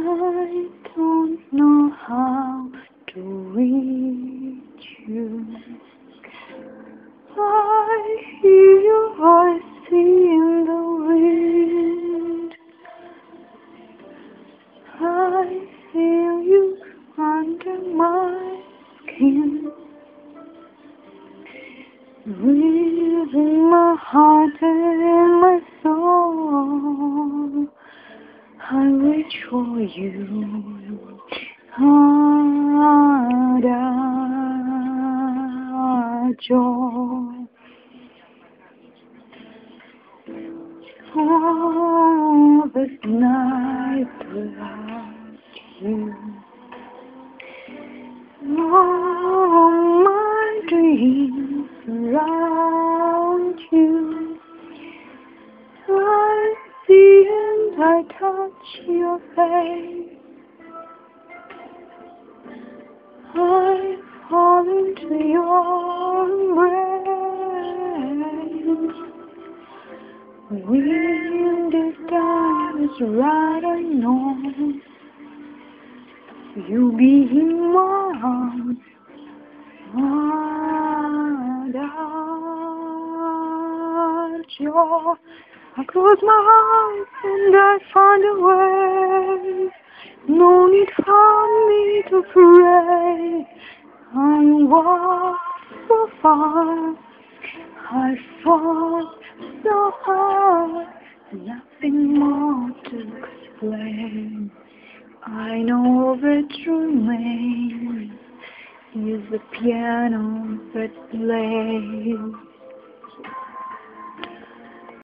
I don't know how to reach you. I hear your voice in the wind. I feel you under my skin. Within my heart and my soul, I reach for you. Adagio. Oh, this night without you. Oh, my dreams around you. I see and I touch your face. I fall into your embrace. Wind is down, it's right, I know. You be in my arms. Adagio. I close my eyes and I find a way. No need for me to pray. I walk so far, I fall so hard, nothing more to explain. I know that remains is the piano that plays.